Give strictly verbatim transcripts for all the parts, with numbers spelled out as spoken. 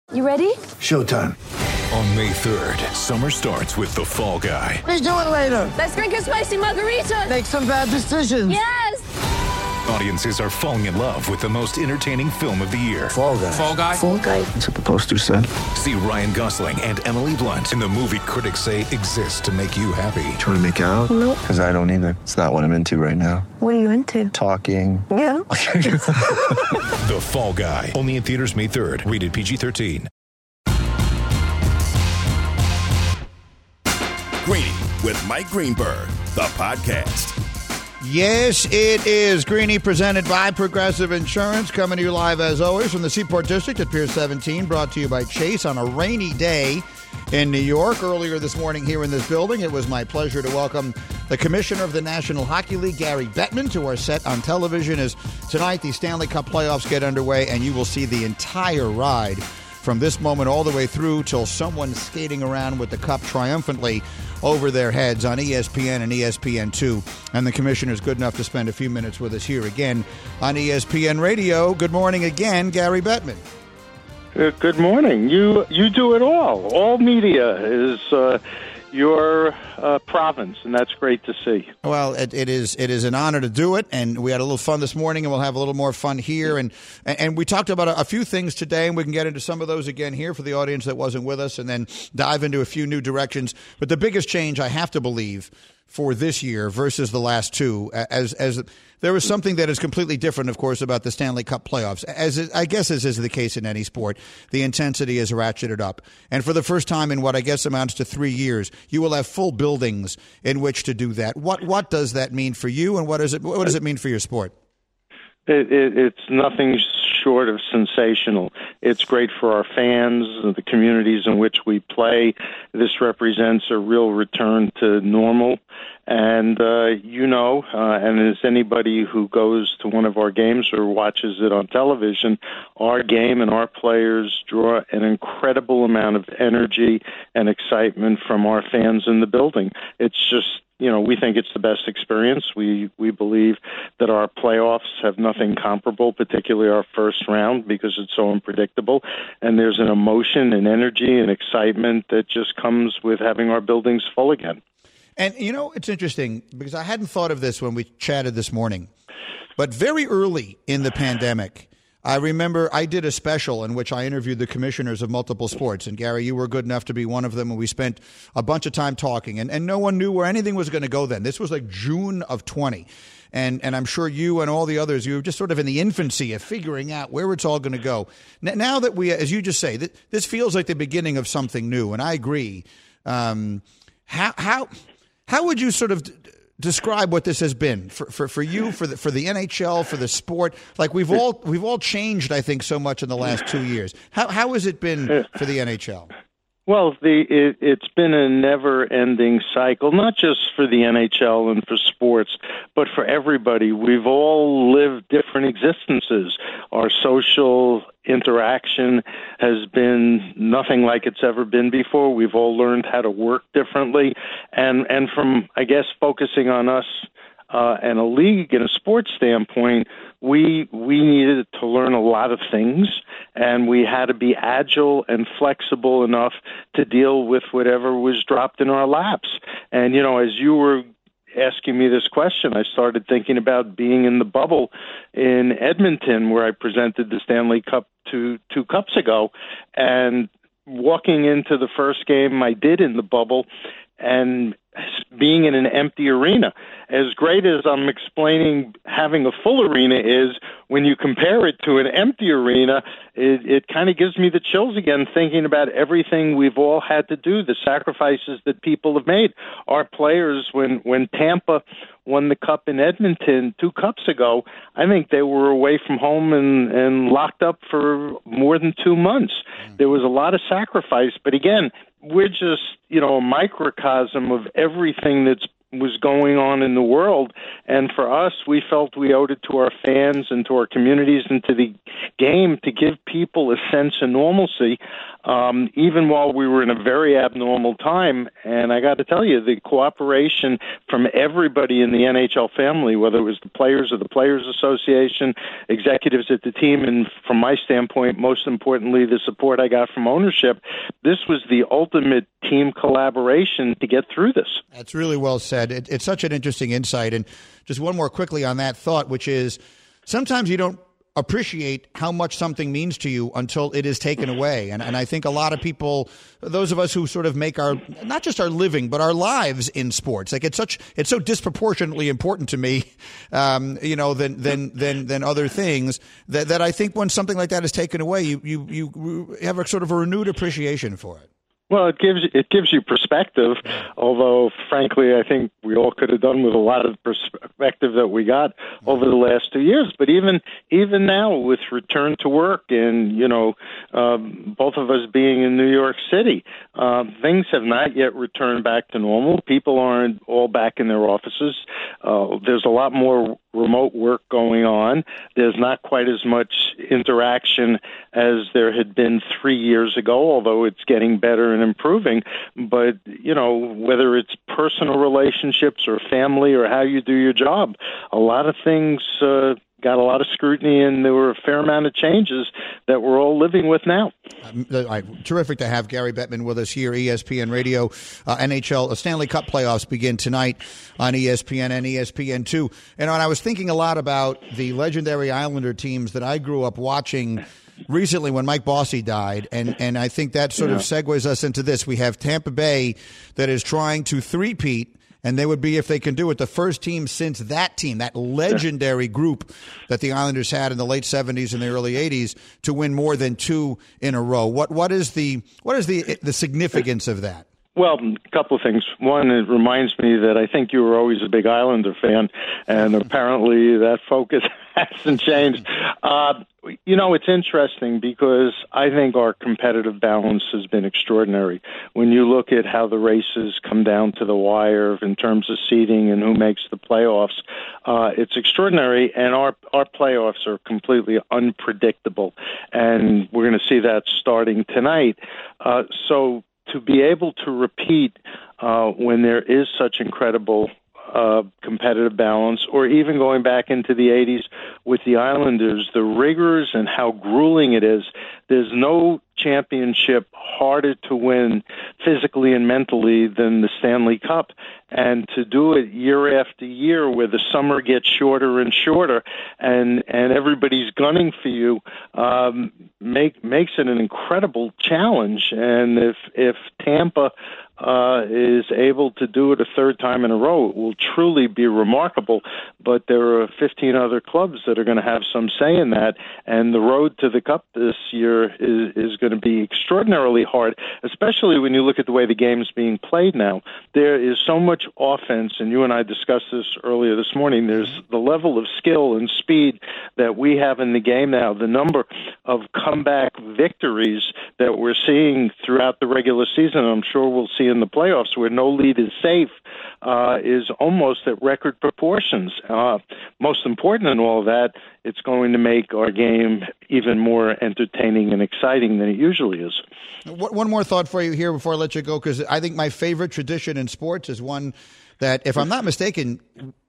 You ready? Showtime. On May third, summer starts with The Fall Guy. Let's do it later. Let's drink a spicy margarita. Make some bad decisions. Yes! Audiences are falling in love with the most entertaining film of the year. Fall Guy. Fall Guy? Fall Guy. That's what the poster said. See Ryan Gosling and Emily Blunt in the movie critics say exists to make you happy. Trying to make it out? Nope. Because I don't either. It's not what I'm into right now. What are you into? Talking. Yeah. The Fall Guy. Only in theaters May third. Rated P G thirteen. Greeny with Mike Greenberg, the podcast. Yes, it is Greeny, presented by Progressive Insurance, coming to you live as always from the Seaport District at Pier seventeen, brought to you by Chase on a rainy day in New York. Earlier this morning here in this building, it was my pleasure to welcome the Commissioner of the National Hockey League, Gary Bettman, to our set on television as tonight the Stanley Cup playoffs get underway, and you will see the entire ride from this moment all the way through till someone's skating around with the cup triumphantly over their heads on E S P N and E S P N two. And the commissioner's good enough to spend a few minutes with us here again on E S P N Radio. Good morning again, Gary Bettman. Uh, good morning. You you do it all. All media is uh, your uh, province, and that's great to see. Well, it, it is it is an honor to do it, and we had a little fun this morning, and we'll have a little more fun here. And and we talked about a, a few things today, and we can get into some of those again here for the audience that wasn't with us, and then dive into a few new directions. But the biggest change, I have to believe, for this year versus the last two, as as there was something that is completely different, of course, about the Stanley Cup playoffs. As it, I guess as is the case in any sport, the intensity is ratcheted up. And for the first time in what I guess amounts to three years, you will have full buildings in which to do that. What what does that mean for you, and what does it what does it mean for your sport? It, it, it's nothing short of sensational. It's great for our fans, the communities in which we play. This represents a real return to normal. And, uh, you know, uh, and as anybody who goes to one of our games or watches it on television, our game and our players draw an incredible amount of energy and excitement from our fans in the building. It's just, you know, we think it's the best experience. We we believe that our playoffs have nothing comparable, particularly our first round, because it's so unpredictable. And there's an emotion and energy and excitement that just comes with having our buildings full again. And, you know, it's interesting because I hadn't thought of this when we chatted this morning, but very early in the pandemic, I remember I did a special in which I interviewed the commissioners of multiple sports. And, Gary, you were good enough to be one of them. And we spent a bunch of time talking. And, and no one knew where anything was going to go then. This was like June of twenty. And and I'm sure you and all the others, you were just sort of in the infancy of figuring out where it's all going to go. Now that we, as you just say, that this feels like the beginning of something new. And I agree. Um, how how how would you sort of d- describe what this has been for, for, for you, for the for the N H L, for the sport? Like we've all we've all changed, I think, so much in the last two years. How how has it been for the N H L? Well, the it, it's been a never-ending cycle, not just for the N H L and for sports, but for everybody. We've all lived different existences. Our social interaction has been nothing like it's ever been before. We've all learned how to work differently. And, and from, I guess, focusing on us uh, and a league and a sports standpoint, we we needed to learn a lot of things, and we had to be agile and flexible enough to deal with whatever was dropped in our laps. And, you know, as you were asking me this question, I started thinking about being in the bubble in Edmonton, where I presented the Stanley Cup two, two cups ago, and walking into the first game I did in the bubble and being in an empty arena. As great as I'm explaining having a full arena is, when you compare it to an empty arena, it, it kind of gives me the chills again, thinking about everything we've all had to do, the sacrifices that people have made. Our players, when, when Tampa won the cup in Edmonton two cups ago, I think they were away from home and, and locked up for more than two months. There was a lot of sacrifice, but again, we're just, you know, a microcosm of everything that's was going on in the world. And for us, we felt we owed it to our fans and to our communities and to the game to give people a sense of normalcy, um, even while we were in a very abnormal time. And I got to tell you, the cooperation from everybody in the N H L family, whether it was the players or the Players Association, executives at the team, and from my standpoint, most importantly, the support I got from ownership, this was the ultimate team collaboration to get through this. That's really well said. It, it's such an interesting insight. And just one more quickly on that thought, which is sometimes you don't appreciate how much something means to you until it is taken away. And, and I think a lot of people, those of us who sort of make our, not just our living, but our lives in sports, like it's such, it's so disproportionately important to me, um, you know, than, than, than, than other things that, that I think when something like that is taken away, you, you, you have a sort of a renewed appreciation for it. Well, it gives it gives you perspective, although, frankly, I think we all could have done with a lot of perspective that we got over the last two years. But even even now, with return to work and, you know, um, both of us being in New York City, uh, things have not yet returned back to normal. People aren't all back in their offices. Uh, there's a lot more remote work going on. There's not quite as much interaction as there had been three years ago, although it's getting better and improving. But, you know, whether it's personal relationships or family or how you do your job, a lot of things uh, got a lot of scrutiny, and there were a fair amount of changes that we're all living with now. Uh, terrific to have Gary Bettman with us here, E S P N Radio. Uh, N H L uh, Stanley Cup playoffs begin tonight on E S P N and E S P N two. And I was thinking a lot about the legendary Islander teams that I grew up watching recently when Mike Bossy died, and, and I think that sort yeah. of segues us into this. We have Tampa Bay that is trying to three-peat, and they would be, if they can do it, the first team since that team, that legendary group that the Islanders had in the late seventies and the early eighties, to win more than two in a row. What what is the what is the the significance of that? Well, a couple of things. One, it reminds me that I think you were always a big Islander fan, and apparently that focus hasn't changed. Uh, you know, it's interesting because I think our competitive balance has been extraordinary. When you look at how the races come down to the wire in terms of seeding and who makes the playoffs, uh, it's extraordinary, and our, our playoffs are completely unpredictable, and we're going to see that starting tonight. Uh, so to be able to repeat uh, when there is such incredible uh, competitive balance, or even going back into the eighties with the Islanders, the rigors and how grueling it is, there's no championship harder to win physically and mentally than the Stanley Cup. And to do it year after year where the summer gets shorter and shorter and, and everybody's gunning for you um, make, makes it an incredible challenge. And if, if Tampa uh, is able to do it a third time in a row, it will truly be remarkable. But there are fifteen other clubs that are going to have some say in that. And the road to the Cup this year is, is going to be extraordinarily hard, especially when you look at the way the game's being played now. There is so much offense, and you and I discussed this earlier this morning. There's the level of skill and speed that we have in the game now, the number of comeback victories that we're seeing throughout the regular season, I'm sure we'll see in the playoffs, where no lead is safe, uh, is almost at record proportions. Uh, most important in all of that, it's going to make our game even more entertaining and exciting than it usually is. One more thought for you here before I let you go, because I think my favorite tradition in sports is one that, if I'm not mistaken,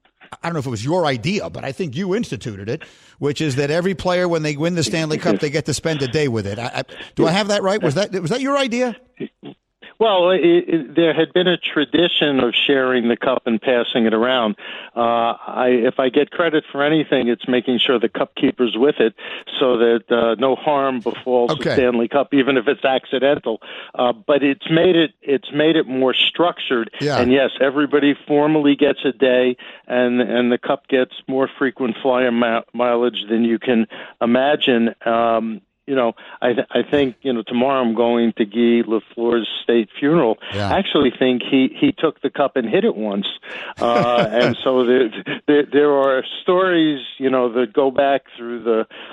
I don't know if it was your idea, but I think you instituted it, which is that every player, when they win the Stanley Cup, they get to spend a day with it. I, I, do I have that right? Was that was that your idea? Well, it, it, there had been a tradition of sharing the cup and passing it around. Uh, I, if I get credit for anything, it's making sure the cup keeper's with it so that uh, no harm befalls okay. the Stanley Cup, even if it's accidental. Uh, but it's made it it's made it more structured. Yeah. And yes, everybody formally gets a day, and and the cup gets more frequent flyer mi- mileage than you can imagine. Um, You know, I th- I think, you know, tomorrow I'm going to Guy Lafleur's state funeral. Yeah. I actually think he, he took the cup and hit it once. Uh, and so there, there, there are stories, you know, that go back through the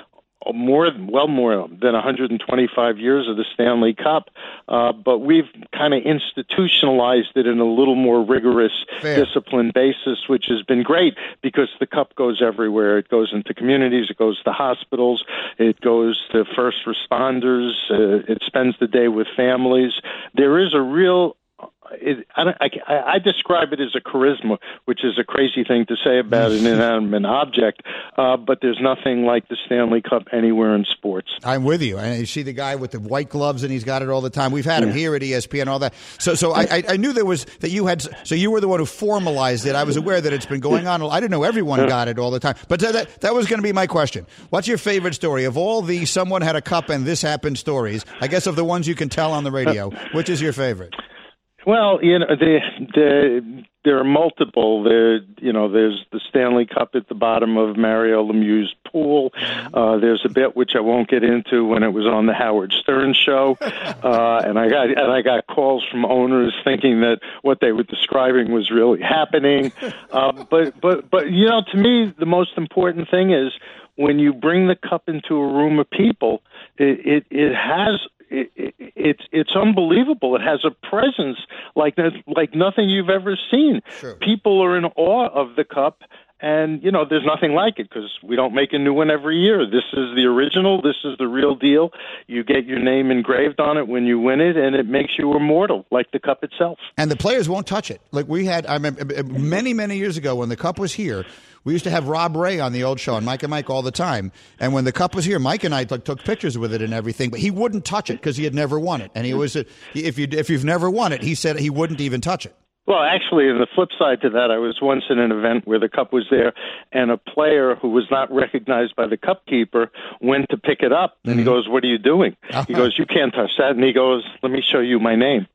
more, well more than one hundred twenty-five years of the Stanley Cup, uh, but we've kind of institutionalized it in a little more rigorous, Fair. disciplined basis, which has been great because the Cup goes everywhere. It goes into communities, it goes to hospitals, it goes to first responders, uh, it spends the day with families. There is a real It, I, don't, I, I describe it as a charisma, which is a crazy thing to say about an inanimate object, uh, but there's nothing like the Stanley Cup anywhere in sports. I'm with you. And you see the guy with the white gloves, and he's got it all the time. We've had him yeah. here at E S P N, all that. So, so I, I, I knew there was that you had. So you were the one who formalized it. I was aware that it's been going on. I didn't know everyone yeah. got it all the time. But that that was going to be my question. What's your favorite story of all the someone had a cup and this happened stories? I guess of the ones you can tell on the radio, which is your favorite? Well, you know, the, the, there are multiple. There, you know, there's the Stanley Cup at the bottom of Mario Lemieux's pool. Uh, there's a bit which I won't get into when it was on the Howard Stern show, uh, and I got and I got calls from owners thinking that what they were describing was really happening. Uh, but but but you know, to me, the most important thing is when you bring the cup into a room of people, it it, it has. It, it, it's it's unbelievable. It has a presence like that, like nothing you've ever seen. Sure. People are in awe of the cup, and you know there's nothing like it because we don't make a new one every year. This is the original. This is the real deal. You get your name engraved on it when you win it, and it makes you immortal, like the cup itself. And the players won't touch it. Like we had, I remember many many years ago when the cup was here. We used to have Rob Ray on the old show and Mike and Mike all the time. And when the cup was here, Mike and I like, took pictures with it and everything, but he wouldn't touch it because he had never won it. And he was, if you if you've never won it, he said he wouldn't even touch it. Well, actually, the flip side to that, I was once in an event where the cup was there, and a player who was not recognized by the cup keeper went to pick it up, and mm-hmm. he goes, "What are you doing?" Uh-huh. He goes, "You can't touch that." And he goes, "Let me show you my name."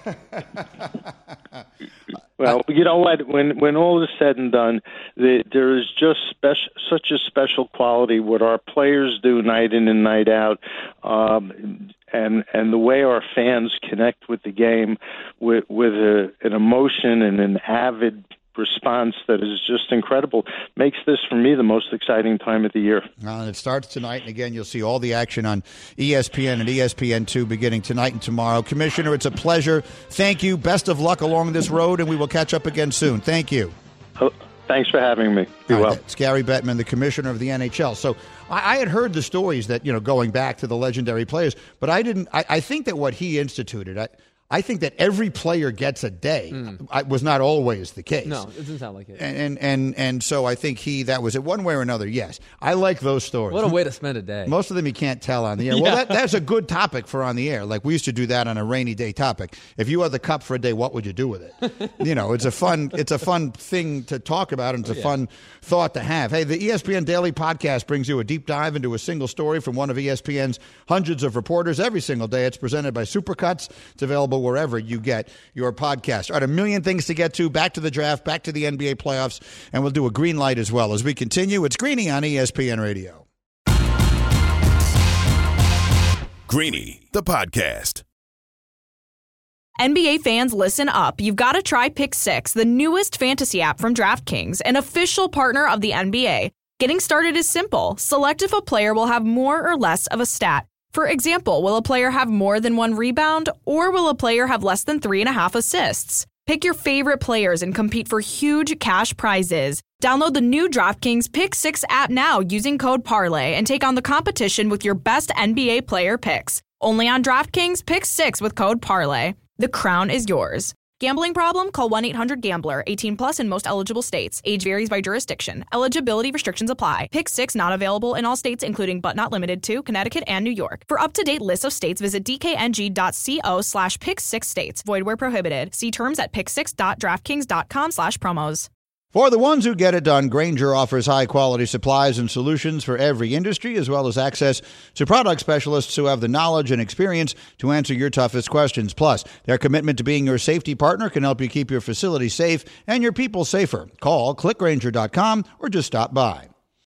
Well, you know what? When when all is said and done, the, there is just special, such a special quality what our players do night in and night out, um, and and the way our fans connect with the game with with a, an emotion and an avid response that is just incredible makes this for me the most exciting time of the year. Uh, it starts tonight, and again you'll see all the action on E S P N and E S P N two beginning tonight and tomorrow. Commissioner, it's a pleasure. Thank you. Best of luck along this road, and we will catch up again soon. Thank you. Oh, thanks for having me. Be well. Right, it's Gary Bettman, the commissioner of the N H L. So I, I had heard the stories that, you know, going back to the legendary players, but I didn't. I, I think that what he instituted, I, I think that every player gets a day. Mm. I, was not always the case. No, it doesn't sound like it. And, and and and so I think he that was it one way or another. Yes, I like those stories. What a way to spend a day. Most of them you can't tell on the air. Yeah. Well, that, that's a good topic for on the air. Like we used to do that on a rainy day topic. If you had the cup for a day, what would you do with it? You know, it's a fun it's a fun thing to talk about, and it's a yeah. fun thought to have. Hey, the E S P N Daily Podcast brings you a deep dive into a single story from one of E S P N's hundreds of reporters every single day. It's presented by Supercuts. It's available wherever you get your podcast. All right, a million things to get to. Back to the draft, back to the N B A playoffs, and we'll do a green light as well as we continue. It's Greeny on E S P N Radio. Greeny, the podcast. N B A fans, listen up. You've got to try Pick Six, the newest fantasy app from DraftKings, an official partner of the N B A. Getting started is simple. Select if a player will have more or less of a stat. For example, will a player have more than one rebound, or will a player have less than three and a half assists? Pick your favorite players and compete for huge cash prizes. Download the new DraftKings Pick Six app now using code Parlay and take on the competition with your best N B A player picks. Only on DraftKings Pick Six with code Parlay. The crown is yours. Gambling problem? Call one eight hundred gambler. eighteen plus in most eligible states. Age varies by jurisdiction. Eligibility restrictions apply. Pick Six not available in all states, including but not limited to Connecticut and New York. For up-to-date lists of states, visit dkng.co slash pick six states. Void where prohibited. See terms at pick six dot draftkings dot com slash promos. For the ones who get it done, Grainger offers high-quality supplies and solutions for every industry, as well as access to product specialists who have the knowledge and experience to answer your toughest questions. Plus, their commitment to being your safety partner can help you keep your facility safe and your people safer. Call click grainger dot com or just stop by.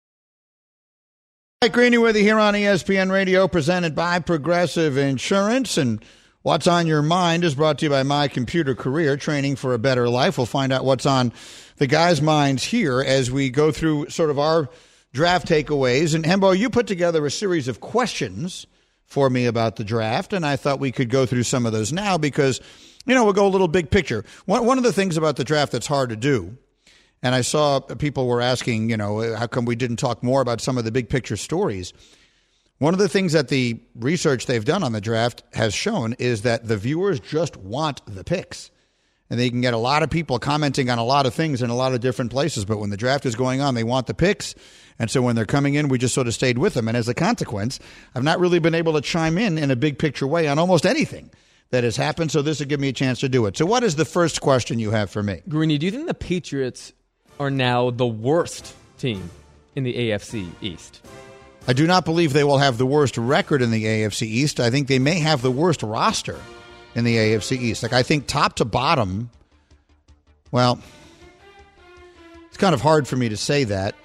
Mike Greeny with you here on E S P N Radio, presented by Progressive Insurance. And What's on Your Mind is brought to you by My Computer Career, training for a better life. We'll find out what's on the guys' minds here as we go through sort of our draft takeaways. And Hembo, you put together a series of questions for me about the draft, and I thought we could go through some of those now because, you know, we'll go a little big picture. One, one of the things about the draft that's hard to do, and I saw people were asking, you know, how come we didn't talk more about some of the big picture stories? One of the things that the research they've done on the draft has shown is that the viewers just want the picks. And they can get a lot of people commenting on a lot of things in a lot of different places. But when the draft is going on, they want the picks. And so when they're coming in, we just sort of stayed with them. And as a consequence, I've not really been able to chime in in a big picture way on almost anything that has happened. So this will give me a chance to do it. So what is the first question you have for me? Greeny, do you think the Patriots are now the worst team in the A F C East? I do not believe they will have the worst record in the A F C East. I think they may have the worst roster in the A F C East. Like, I think top to bottom, well, it's kind of hard for me to say that.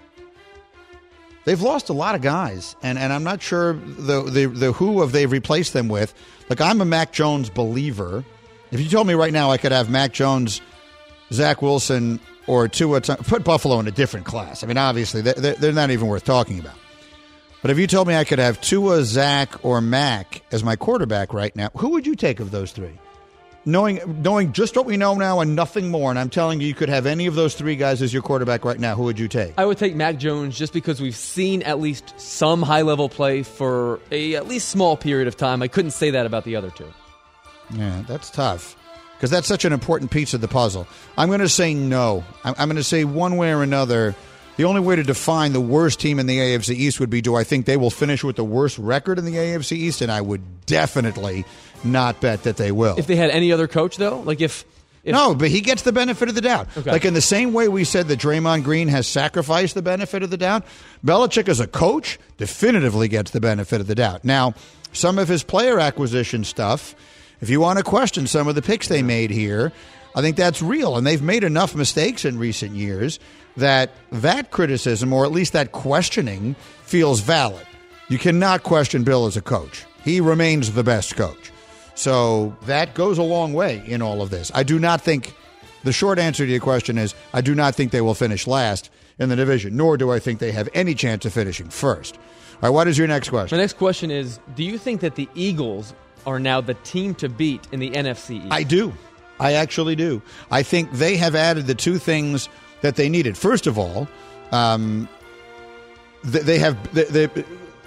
They've lost a lot of guys, and, and I'm not sure the, the, the who have they replaced them with. Like, I'm a Mac Jones believer. If you told me right now I could have Mac Jones, Zach Wilson, or Tua, put Buffalo in a different class. I mean, obviously, they're, they're not even worth talking about. But if you told me I could have Tua, Zach, or Mac as my quarterback right now, who would you take of those three? Knowing knowing just what we know now and nothing more, and I'm telling you, you could have any of those three guys as your quarterback right now, who would you take? I would take Mac Jones just because we've seen at least some high-level play for a at least small period of time. I couldn't say that about the other two. Yeah, that's tough because that's such an important piece of the puzzle. I'm going to say no. I'm, I'm going to say one way or another. The only way to define the worst team in the A F C East would be, do I think they will finish with the worst record in the A F C East? And I would definitely not bet that they will. If they had any other coach, though? Like if... if no, but he gets the benefit of the doubt. Okay. Like in the same way we said that Draymond Green has sacrificed the benefit of the doubt, Belichick as a coach definitively gets the benefit of the doubt. Now, some of his player acquisition stuff, if you want to question some of the picks they made here, I think that's real. And they've made enough mistakes in recent years that that criticism, or at least that questioning, feels valid. You cannot question Bill as a coach. He remains the best coach. So that goes a long way in all of this. I do not think, the short answer to your question is, I do not think they will finish last in the division, nor do I think they have any chance of finishing first. All right, what is your next question? My next question is, do you think that the Eagles are now the team to beat in the N F C East? I do. I actually do. I think they have added the two things that they needed. First of all, um, they, they have. They, they,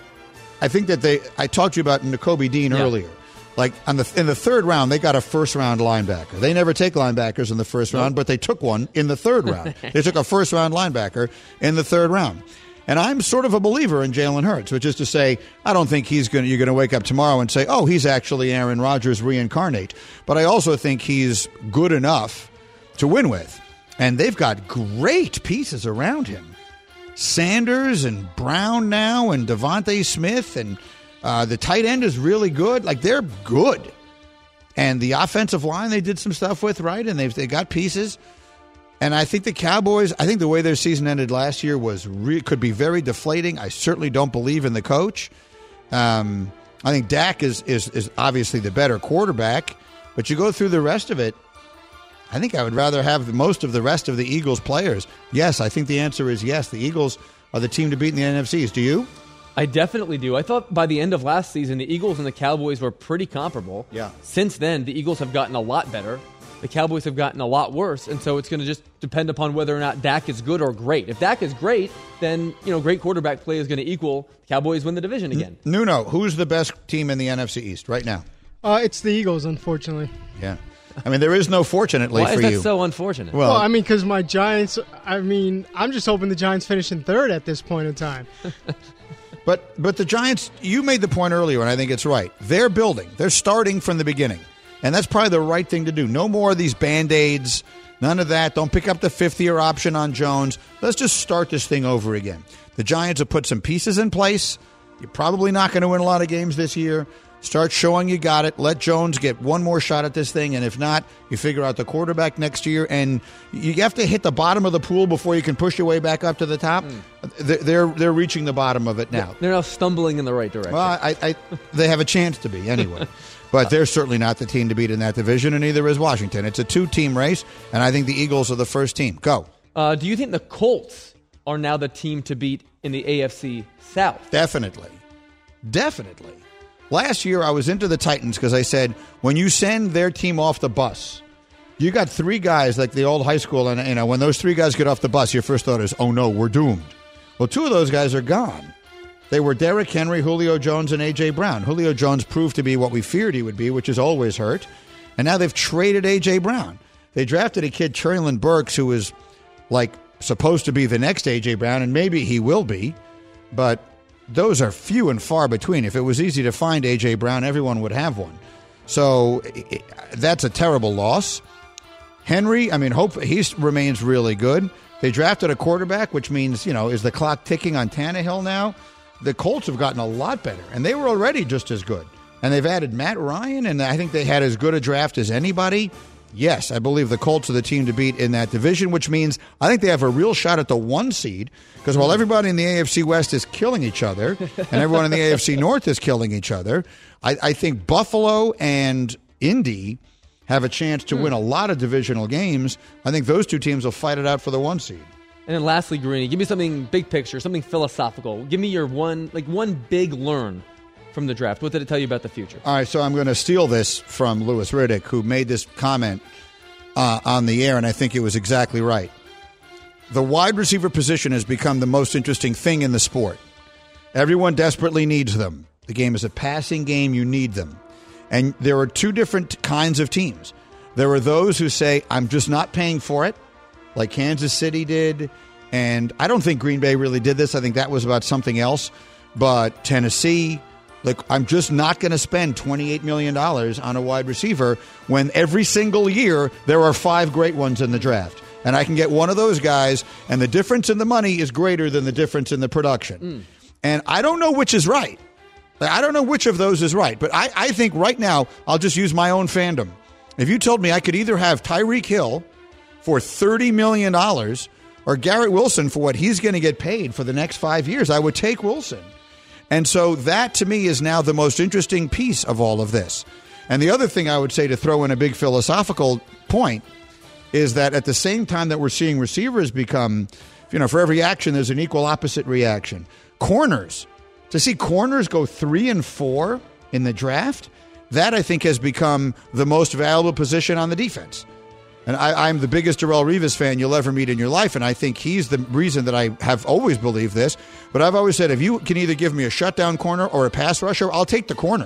I think that they. I talked to you about Nakobe Dean yeah. earlier. Like on the in the third round, they got a first round linebacker. They never take linebackers in the first round, but they took one in the third round. They took a first round linebacker in the third round. And I'm sort of a believer in Jalen Hurts, which is to say, I don't think he's going. You're going to wake up tomorrow and say, "Oh, he's actually Aaron Rodgers reincarnate." But I also think he's good enough to win with. And they've got great pieces around him. Sanders and Brown now and Devontae Smith, and uh, the tight end is really good. Like, they're good. And the offensive line they did some stuff with, right? And they've they got pieces. And I think the Cowboys, I think the way their season ended last year was re- could be very deflating. I certainly don't believe in the coach. Um, I think Dak is, is is obviously the better quarterback. But you go through the rest of it, I think I would rather have most of the rest of the Eagles players. Yes, I think the answer is yes. The Eagles are the team to beat in the N F Cs. Do you? I definitely do. I thought by the end of last season, the Eagles and the Cowboys were pretty comparable. Yeah. Since then, the Eagles have gotten a lot better. The Cowboys have gotten a lot worse, and so it's going to just depend upon whether or not Dak is good or great. If Dak is great, then, you know, great quarterback play is going to equal the Cowboys win the division again. Nuno, who's the best team in the N F C East right now? Uh, it's the Eagles, unfortunately. Yeah. I mean, there is no fortunately Why for is that you. so unfortunate? Well, well I mean, because my Giants, I mean, I'm just hoping the Giants finish in third at this point in time. But but the Giants, you made the point earlier, and I think it's right. They're building. They're starting from the beginning. And that's probably the right thing to do. No more of these Band-Aids, none of that. Don't pick up the fifth-year option on Jones. Let's just start this thing over again. The Giants have put some pieces in place. You're probably not going to win a lot of games this year. Start showing you got it. Let Jones get one more shot at this thing, and if not, you figure out the quarterback next year. And you have to hit the bottom of the pool before you can push your way back up to the top. Mm. They're they're reaching the bottom of it now. They're now stumbling in the right direction. Well, I, I they have a chance to be anyway. But they're certainly not the team to beat in that division, and neither is Washington. It's a two-team race, and I think the Eagles are the first team. Go. Uh, do you think the Colts are now the team to beat in the A F C South. Definitely. Definitely. Last year, I was into the Titans because I said, when you send their team off the bus, you got three guys like the old high school, and you know when those three guys get off the bus, your first thought is, oh no, we're doomed. Well, two of those guys are gone. They were Derrick Henry, Julio Jones, and A J. Brown. Julio Jones proved to be what we feared he would be, which is always hurt. And now they've traded A J. Brown. They drafted a kid, Treylon Burks, who was like supposed to be the next A J. Brown, and maybe he will be, but those are few and far between. If it was easy to find A J. Brown, everyone would have one. So it, that's a terrible loss. Henry, I mean, hope he remains really good. They drafted a quarterback, which means, you know, is the clock ticking on Tannehill now? The Colts have gotten a lot better, and they were already just as good. And they've added Matt Ryan, and I think they had as good a draft as anybody. Yes, I believe the Colts are the team to beat in that division, which means I think they have a real shot at the one seed, because while everybody in the A F C West is killing each other, and everyone in the A F C North is killing each other, I, I think Buffalo and Indy have a chance to win a lot of divisional games. I think those two teams will fight it out for the one seed. And then lastly, Greeny, give me something big picture, something philosophical. Give me your one, like one big learn from the draft. What did it tell you about the future? All right, so I'm going to steal this from Louis Riddick, who made this comment uh, on the air, and I think it was exactly right. The wide receiver position has become the most interesting thing in the sport. Everyone desperately needs them. The game is a passing game. You need them. And there are two different kinds of teams. There are those who say, I'm just not paying for it, like Kansas City did. And I don't think Green Bay really did this. I think that was about something else. But Tennessee, like, I'm just not going to spend twenty-eight million dollars on a wide receiver when every single year there are five great ones in the draft. And I can get one of those guys, and the difference in the money is greater than the difference in the production. Mm. And I don't know which is right. I don't know which of those is right, but I, I think right now I'll just use my own fandom. If you told me I could either have Tyreek Hill for thirty million dollars or Garrett Wilson for what he's going to get paid for the next five years, I would take Wilson. And so that, to me, is now the most interesting piece of all of this. And the other thing I would say, to throw in a big philosophical point, is that at the same time that we're seeing receivers become, you know, for every action, there's an equal opposite reaction. Corners. To see corners go three and four in the draft, that I think has become the most valuable position on the defense. And I, I'm the biggest Darrelle Revis fan you'll ever meet in your life, and I think he's the reason that I have always believed this. But I've always said, if you can either give me a shutdown corner or a pass rusher, I'll take the corner.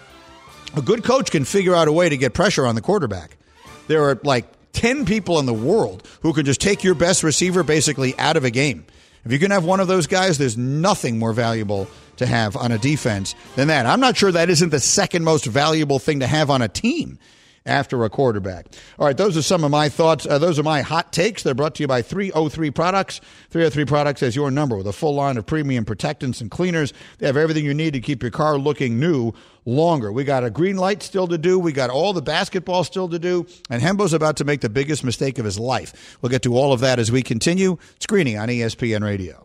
A good coach can figure out a way to get pressure on the quarterback. There are like ten people in the world who can just take your best receiver basically out of a game. If you can have one of those guys, there's nothing more valuable to have on a defense than that. I'm not sure that isn't the second most valuable thing to have on a team after a quarterback. All right, those are some of my thoughts. Uh, those are my hot takes. They're brought to you by three oh three Products. three oh three Products has your number with a full line of premium protectants and cleaners. They have everything you need to keep your car looking new longer. We got a green light still to do. We got all the basketball still to do. And Hembo's about to make the biggest mistake of his life. We'll get to all of that as we continue. Screening on E S P N Radio.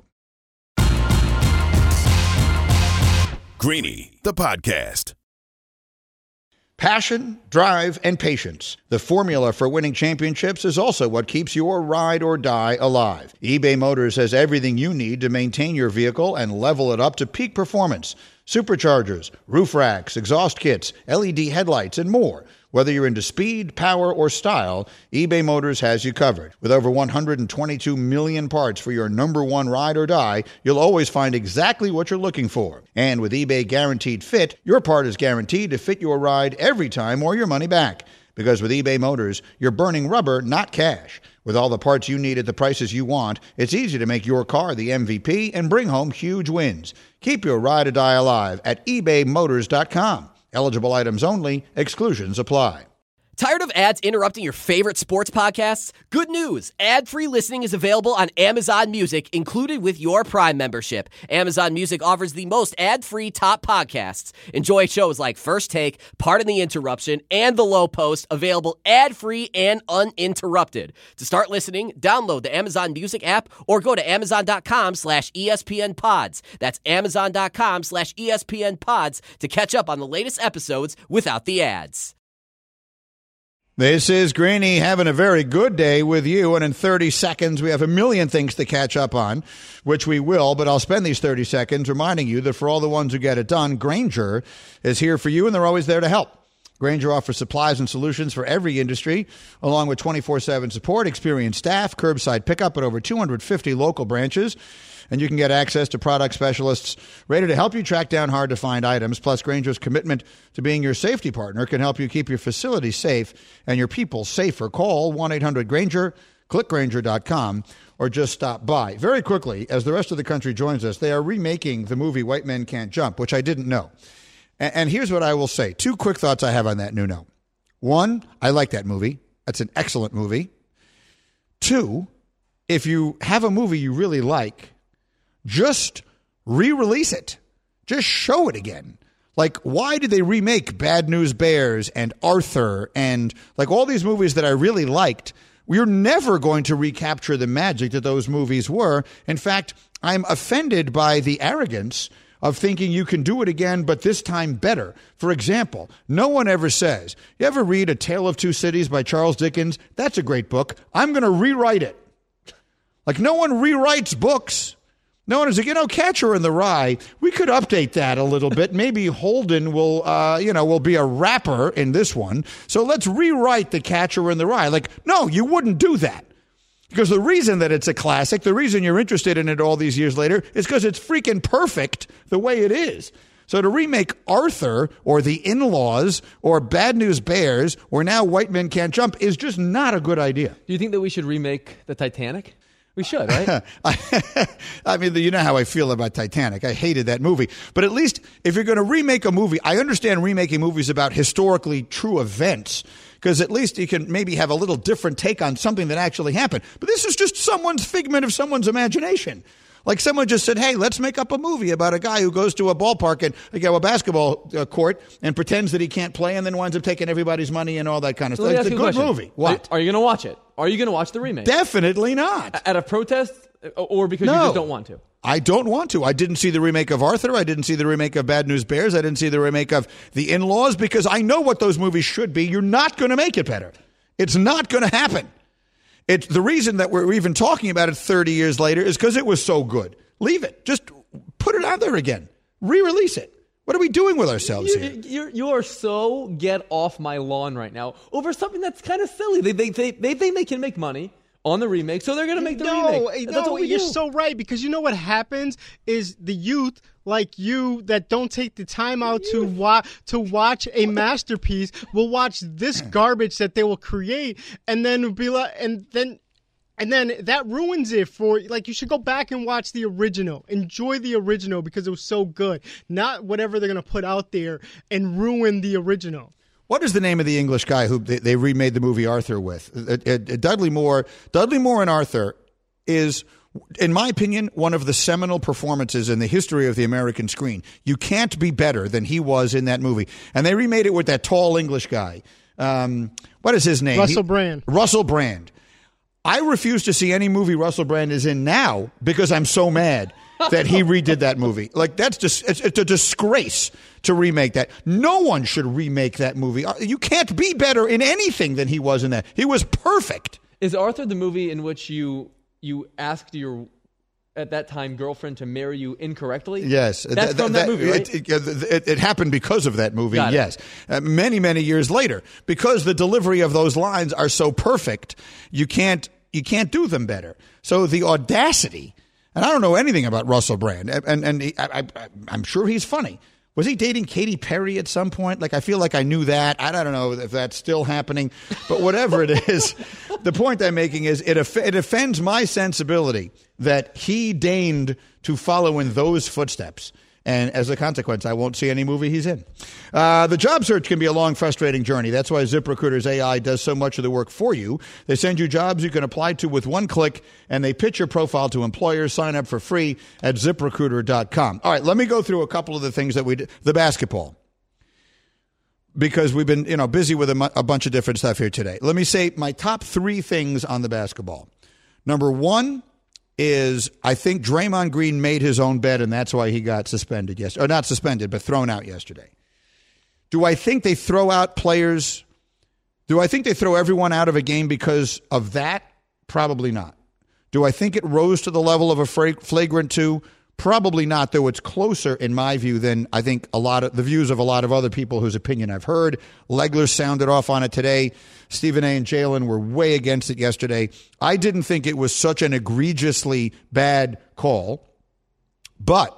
Greeny, the podcast. Passion, drive, and patience. The formula for winning championships is also what keeps your ride or die alive. eBay Motors has everything you need to maintain your vehicle and level it up to peak performance. Superchargers, roof racks, exhaust kits, L E D headlights, and more. Whether you're into speed, power, or style, eBay Motors has you covered. With over one hundred twenty-two million parts for your number one ride or die, you'll always find exactly what you're looking for. And with eBay Guaranteed Fit, your part is guaranteed to fit your ride every time or your money back. Because with eBay Motors, you're burning rubber, not cash. With all the parts you need at the prices you want, it's easy to make your car the M V P and bring home huge wins. Keep your ride or die alive at ebay motors dot com. Eligible items only. Exclusions apply. Tired of ads interrupting your favorite sports podcasts? Good news! Ad-free listening is available on Amazon Music, included with your Prime membership. Amazon Music offers the most ad-free top podcasts. Enjoy shows like First Take, Pardon the Interruption, and The Low Post, available ad-free and uninterrupted. To start listening, download the Amazon Music app or go to amazon.com slash ESPN pods. That's amazon.com slash ESPN pods to catch up on the latest episodes without the ads. This is Greeny having a very good day with you, and in thirty seconds we have a million things to catch up on, which we will, but I'll spend these thirty seconds reminding you that for all the ones who get it done, Grainger is here for you, and they're always there to help. Grainger offers supplies and solutions for every industry, along with twenty-four seven support, experienced staff, curbside pickup at over two hundred fifty local branches. And you can get access to product specialists ready to help you track down hard-to-find items. Plus, Grainger's commitment to being your safety partner can help you keep your facility safe and your people safer. Call one eight hundred Grainger, click Grainger dot com, or just stop by. Very quickly, as the rest of the country joins us, they are remaking the movie White Men Can't Jump, which I didn't know. And, and here's what I will say. Two quick thoughts I have on that new no. One, I like that movie. That's an excellent movie. Two, if you have a movie you really like, just re-release it. Just show it again. Like, why did they remake Bad News Bears and Arthur and like all these movies that I really liked? We're never going to recapture the magic that those movies were. In fact, I'm offended by the arrogance of thinking you can do it again, but this time better. For example, no one ever says, you ever read A Tale of Two Cities by Charles Dickens? That's a great book. I'm going to rewrite it. Like, no one rewrites books. No one is like, you know, Catcher in the Rye, we could update that a little bit. Maybe Holden will, uh, you know, will be a rapper in this one. So let's rewrite The Catcher in the Rye. Like, no, you wouldn't do that. Because the reason that it's a classic, the reason you're interested in it all these years later is because it's freaking perfect the way it is. So to remake Arthur or The In-Laws or Bad News Bears or now White Men Can't Jump is just not a good idea. Do you think that we should remake the Titanic? We should, right? I mean, you know how I feel about Titanic. I hated that movie. But at least if you're going to remake a movie, I understand remaking movies about historically true events, because at least you can maybe have a little different take on something that actually happened. But this is just someone's figment of someone's imagination. Like someone just said, hey, let's make up a movie about a guy who goes to a ballpark and you know, a basketball uh, court and pretends that he can't play and then winds up taking everybody's money and all that kind of so stuff. It's a a good question. movie. What? Are, are you going to watch it? Are you going to watch the remake? Definitely not. At a protest or because no, you just don't want to? I don't want to. I didn't see the remake of Arthur. I didn't see the remake of Bad News Bears. I didn't see the remake of The In-Laws because I know what those movies should be. You're not going to make it better. It's not going to happen. It's the reason that we're even talking about it thirty years later is because it was so good. Leave it. Just put it out there again. Re-release it. What are we doing with ourselves you, here? You're, you are so get off my lawn right now over something that's kind of silly. They, they, they, they think they can make money on the remake, so they're going to make the no, remake. That's no, what we you're do. so right, because you know what happens is the youth like you that don't take the time out to wa- to watch a masterpiece will watch this garbage that they will create, and then be like, and then. And then that ruins it for, like, you should go back and watch the original. Enjoy the original because it was so good. Not whatever they're going to put out there and ruin the original. What is the name of the English guy who they, they remade the movie Arthur with? Uh, uh, Dudley Moore. Dudley Moore and Arthur is, in my opinion, one of the seminal performances in the history of the American screen. You can't be better than he was in that movie. And they remade it with that tall English guy. Um, what is his name? Russell he, Brand. Russell Brand. I refuse to see any movie Russell Brand is in now because I'm so mad that he redid that movie. Like, that's just, it's, it's a disgrace to remake that. No one should remake that movie. You can't be better in anything than he was in that. He was perfect. Is Arthur the movie in which you you asked your, at that time, girlfriend to marry you incorrectly? Yes. That's from that, that movie, right? It, it, it, it happened because of that movie, Got yes. Uh, many, many years later. Because the delivery of those lines are so perfect, you can't you can't do them better. So the audacity, and I don't know anything about Russell Brand, and, and he, I, I, I'm sure he's funny. Was he dating Katy Perry at some point? Like, I feel like I knew that. I don't know if that's still happening, but whatever it is, the point I'm making is it, off- it offends my sensibility that he deigned to follow in those footsteps. And as a consequence, I won't see any movie he's in. Uh, the job search can be a long, frustrating journey. That's why ZipRecruiter's A I does so much of the work for you. They send you jobs you can apply to with one click, and they pitch your profile to employers. Sign up for free at zip recruiter dot com. All right, let me go through a couple of the things that we did. The basketball. Because we've been, you know, busy with a, a bunch of different stuff here today. Let me say my top three things on the basketball. Number one is I think Draymond Green made his own bed, and that's why he got suspended yesterday. Or not suspended, but thrown out yesterday. Do I think they throw out players? Do I think they throw everyone out of a game because of that? Probably not. Do I think it rose to the level of a flagrant two? Probably not, though it's closer, in my view, than I think a lot of the views of a lot of other people whose opinion I've heard. Legler sounded off on it today. Stephen A. and Jalen were way against it yesterday. I didn't think it was such an egregiously bad call. But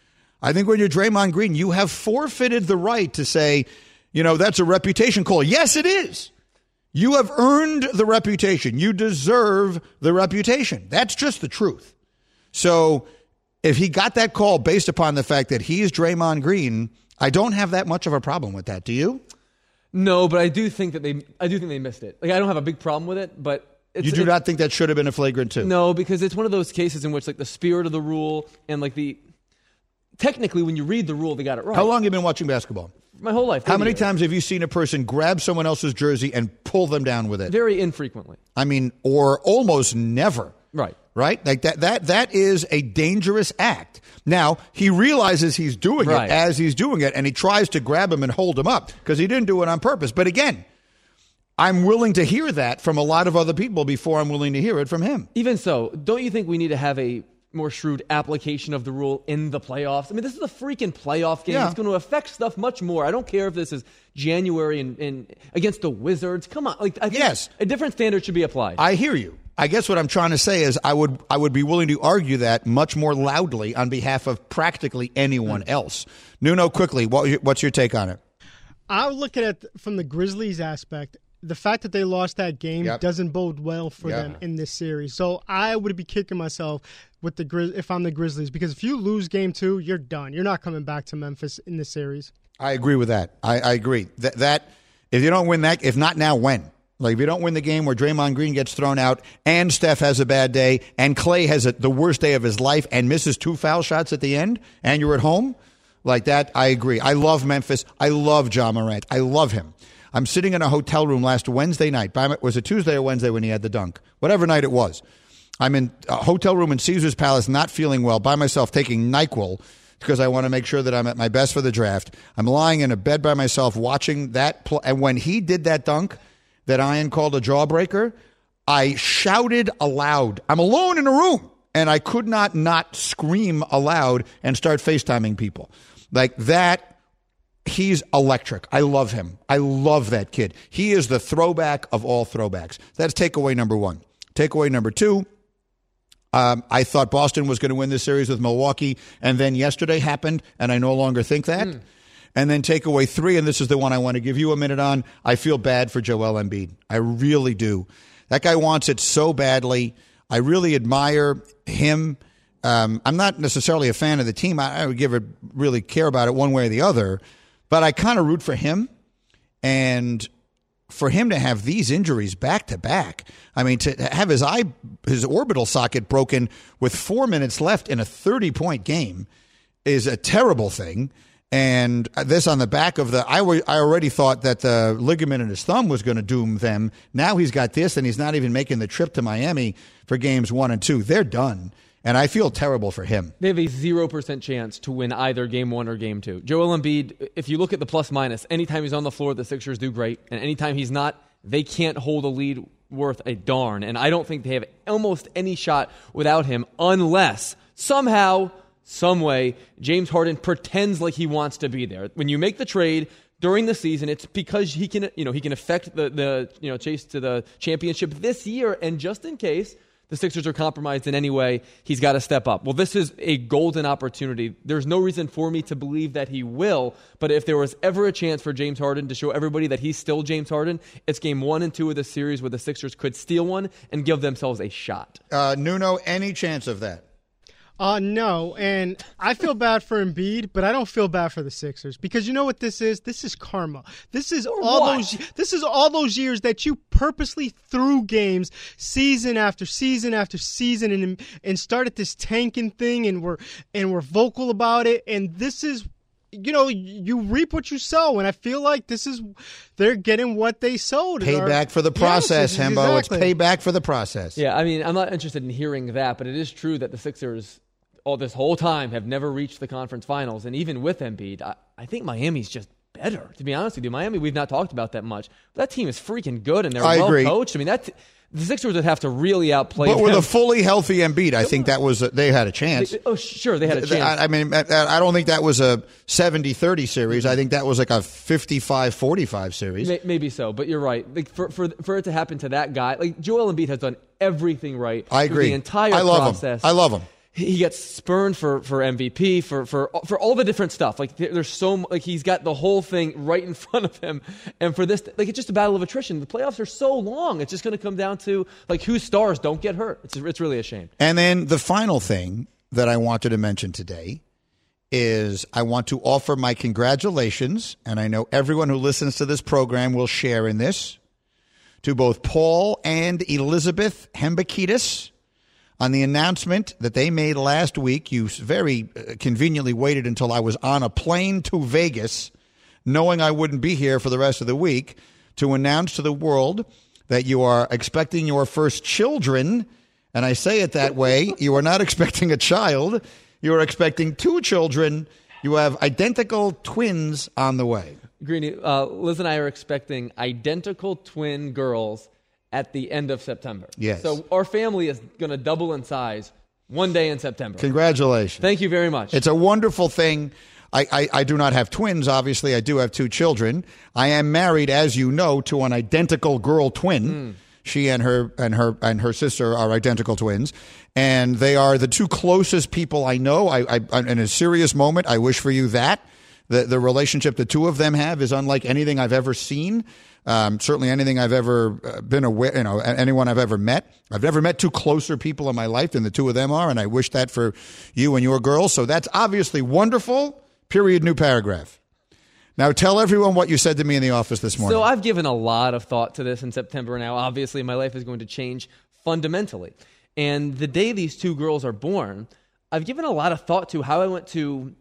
I think when you're Draymond Green, you have forfeited the right to say, you know, that's a reputation call. Yes, it is. You have earned the reputation. You deserve the reputation. That's just the truth. So if he got that call based upon the fact that he is Draymond Green, I don't have that much of a problem with that. Do you? No, but I do think that they I do think they missed it. Like I don't have a big problem with it, but it's, you do it's, not think that should have been a flagrant two? No, because it's one of those cases in which like the spirit of the rule and like the technically when you read the rule they got it right. How long have you been watching basketball? My whole life. How many years. times have you seen a person grab someone else's jersey and pull them down with it? Very infrequently. I mean, or almost never. Right. Right? Like that that that is a dangerous act. Now, he realizes he's doing right. it as he's doing it, and he tries to grab him and hold him up because he didn't do it on purpose. But again, I'm willing to hear that from a lot of other people before I'm willing to hear it from him. Even so, don't you think we need to have a more shrewd application of the rule in the playoffs? I mean, this is a freaking playoff game. Yeah. It's going to affect stuff much more. I don't care if this is January and, and against the Wizards. Come on. Like, I think yes. a different standard should be applied. I hear you. I guess what I'm trying to say is I would I would be willing to argue that much more loudly on behalf of practically anyone else. Nuno, quickly, what, what's your take on it? I would look at it from the Grizzlies aspect. The fact that they lost that game yep. doesn't bode well for yeah. them in this series. So I would be kicking myself with the Grizz- if I'm the Grizzlies, because if you lose game two, you're done. You're not coming back to Memphis in this series. I agree with that. I, I agree. That, that if you don't win that, if not now, when? Like if you don't win the game where Draymond Green gets thrown out and Steph has a bad day and Clay has a, the worst day of his life and misses two foul shots at the end and you're at home, like that, I agree. I love Memphis. I love Ja Morant. I love him. I'm sitting in a hotel room last Wednesday night. By my, was it Tuesday or Wednesday when he had the dunk? Whatever night it was. I'm in a hotel room in Caesar's Palace, not feeling well, by myself, taking NyQuil because I want to make sure that I'm at my best for the draft. I'm lying in a bed by myself watching that. Pl- and when he did that dunk that Ian called a jawbreaker, I shouted aloud. I'm alone in a room, and I could not not scream aloud and start FaceTiming people. Like that. He's electric. I love him. I love that kid. He is the throwback of all throwbacks. That's takeaway number one. Takeaway number two, um, I thought Boston was going to win this series with Milwaukee, and then yesterday happened, and I no longer think that. Mm. And then takeaway three, and this is the one I want to give you a minute on, I feel bad for Joel Embiid. I really do. That guy wants it so badly. I really admire him. Um, I'm not necessarily a fan of the team. I, I would give a really care about it one way or the other. But I kind of root for him, and for him to have these injuries back to back. I mean, to have his eye, his orbital socket broken with four minutes left in a thirty-point game is a terrible thing. And this on the back of the, I, w- I already thought that the ligament in his thumb was going to doom them. Now he's got this, and he's not even making the trip to Miami for games one and two. They're done. And I feel terrible for him. They have a zero percent chance to win either game one or game two. Joel Embiid, if you look at the plus minus, anytime he's on the floor, the Sixers do great. And anytime he's not, they can't hold a lead worth a darn. And I don't think they have almost any shot without him unless somehow, some way, James Harden pretends like he wants to be there. When you make the trade during the season, it's because he can, you know, he can affect the, the you know, chase to the championship this year. And just in case the Sixers are compromised in any way, he's got to step up. Well, this is a golden opportunity. There's no reason for me to believe that he will, but if there was ever a chance for James Harden to show everybody that he's still James Harden, it's game one and two of the series where the Sixers could steal one and give themselves a shot. Uh, Nuno, any chance of that? Uh, no, and I feel bad for Embiid, but I don't feel bad for the Sixers because you know what this is? This is karma. This is or all what? those. This is all those years that you purposely threw games season after season after season, and and started this tanking thing, and we're and we're vocal about it, and this is. You know, you reap what you sow, and I feel like this is they're getting what they sowed. Payback for the process, yes, Hembo. Exactly. It's payback for the process. Yeah, I mean, I'm not interested in hearing that, but it is true that the Sixers all this whole time have never reached the conference finals, and even with Embiid, I, I think Miami's just better, to be honest with you. Miami, we've not talked about that much. But that team is freaking good, and they're I well agree. coached. I mean, that. T- The Sixers would have to really outplay But them. with a fully healthy Embiid, I think that was a, they had a chance. Oh, sure, they had a chance. I, I mean, I, I don't think that was a seventy thirty series. I think that was like a fifty-five forty-five series. Maybe so, but you're right. Like for for for it to happen to that guy, like Joel Embiid has done everything right. I agree. The entire I love process. him. I love him. He gets spurned for, for M V P for, for for all the different stuff. Like there's so like he's got the whole thing right in front of him. And for this, like it's just a battle of attrition. The playoffs are so long. It's just going to come down to like whose stars don't get hurt. It's it's really a shame. And then the final thing that I wanted to mention today is I want to offer my congratulations, and I know everyone who listens to this program will share in this, to both Paul and Elizabeth Hembakidis on the announcement that they made last week. You very conveniently waited until I was on a plane to Vegas, knowing I wouldn't be here for the rest of the week, to announce to the world that you are expecting your first children. And I say it that way. You are not expecting a child. You are expecting two children. You have identical twins on the way. Greeny, uh, Liz and I are expecting identical twin girls at the end of September. Yes. So our family is going to double in size one day in September. Congratulations. Thank you very much. It's a wonderful thing. I, I, I do not have twins, obviously. I do have two children. I am married, as you know, to an identical girl twin. Mm. She and her and her and her sister are identical twins, and they are the two closest people I know. I, I in a serious moment, I wish for you that. The the relationship the two of them have is unlike anything I've ever seen. Um, certainly anything I've ever been aware, you know, anyone I've ever met. I've never met two closer people in my life than the two of them are, and I wish that for you and your girls. So that's obviously wonderful. Period. New paragraph. Now tell everyone what you said to me in the office this morning. So I've given a lot of thought to this in September now. Obviously, my life is going to change fundamentally. And the day these two girls are born, I've given a lot of thought to how I went to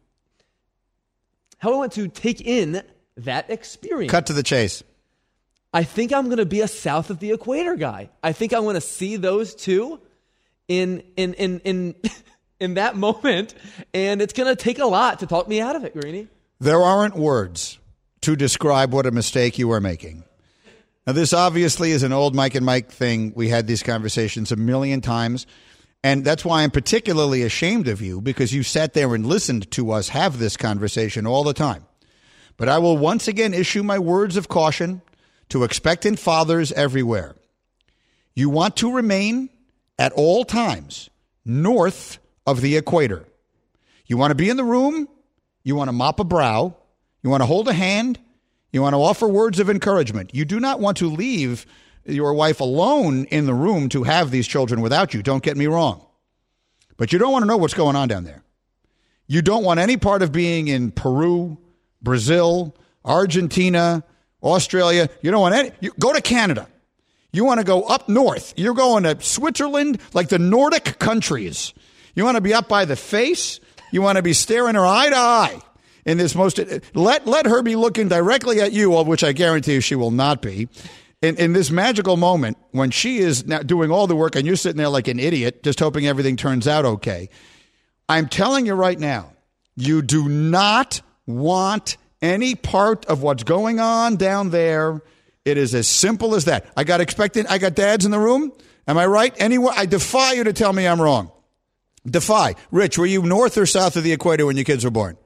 how I went to take in that experience. Cut to the chase. I think I'm going to be a south of the equator guy. I think I'm going to see those two in in in in in that moment, and it's going to take a lot to talk me out of it, Greeny. There aren't words to describe what a mistake you are making. Now, this obviously is an old Mike and Mike thing. We had these conversations a million times, and that's why I'm particularly ashamed of you, because you sat there and listened to us have this conversation all the time. But I will once again issue my words of caution to expectant fathers everywhere. You want to remain at all times north of the equator. You want to be in the room. You want to mop a brow. You want to hold a hand. You want to offer words of encouragement. You do not want to leave your wife alone in the room to have these children without you. Don't get me wrong. But you don't want to know what's going on down there. You don't want any part of being in Peru, Brazil, Argentina, Australia. You don't want any. You go to Canada. You want to go up north. You're going to Switzerland, like the Nordic countries. You want to be up by the face. You want to be staring her eye to eye in this most. Let let her be looking directly at you, which I guarantee you she will not be. In in this magical moment when she is now doing all the work and you're sitting there like an idiot, just hoping everything turns out okay. I'm telling you right now, you do not want any part of what's going on down there. It is as simple as that. I got expectant. I got dads in the room. Am I right? Anyway, I defy you to tell me I'm wrong. Defy. Rich, were you north or south of the equator when your kids were born?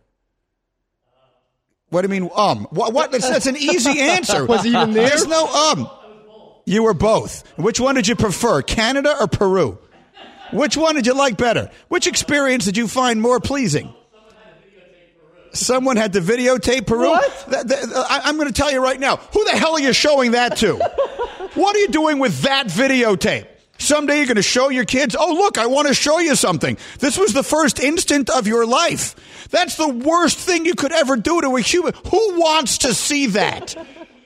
What do you mean, um? What? what? That's, that's an easy answer. Was he even there? There's no um. You were both. Which one did you prefer, Canada or Peru? Which one did you like better? Which experience did you find more pleasing? Someone had to videotape Peru? What? That, that, I, I'm going to tell you right now. Who the hell are you showing that to? What are you doing with that videotape? Someday you're going to show your kids, oh, look, I want to show you something. This was the first instant of your life. That's the worst thing you could ever do to a human. Who wants to see that?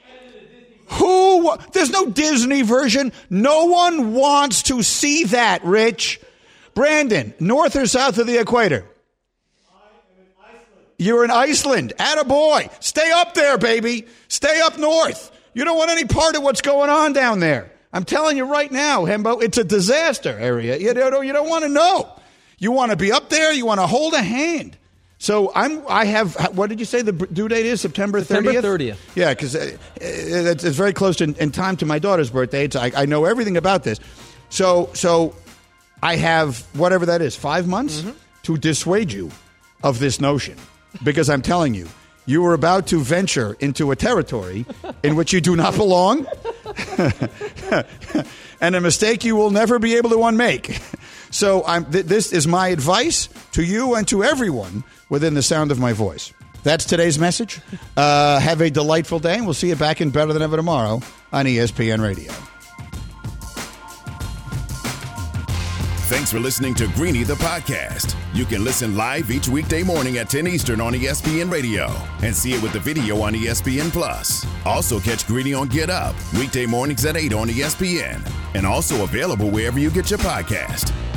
Who? There's no Disney version. No one wants to see that, Rich. Brandon, north or south of the equator? You're in Iceland. Attaboy. Stay up there, baby. Stay up north. You don't want any part of what's going on down there. I'm telling you right now, Hembo, it's a disaster area. You don't, you don't want to know. You want to be up there. You want to hold a hand. So I'm. I have. What did you say the due date is? September thirtieth. September thirtieth. Yeah, because it's, it's very close in, in time to my daughter's birthday. It's, I, I know everything about this. So so I have whatever that is, five months mm-hmm. to dissuade you of this notion, because I'm telling you, you are about to venture into a territory in which you do not belong, and a mistake you will never be able to unmake. So I'm, th- this is my advice to you and to everyone within the sound of my voice. That's today's message. Uh, have a delightful day, and we'll see you back in Better Than Ever tomorrow on E S P N Radio. Thanks for listening to Greeny the podcast. You can listen live each weekday morning at ten Eastern on E S P N Radio and see it with the video on E S P N Plus. Also catch Greeny on Get Up weekday mornings at eight on E S P N and also available wherever you get your podcast.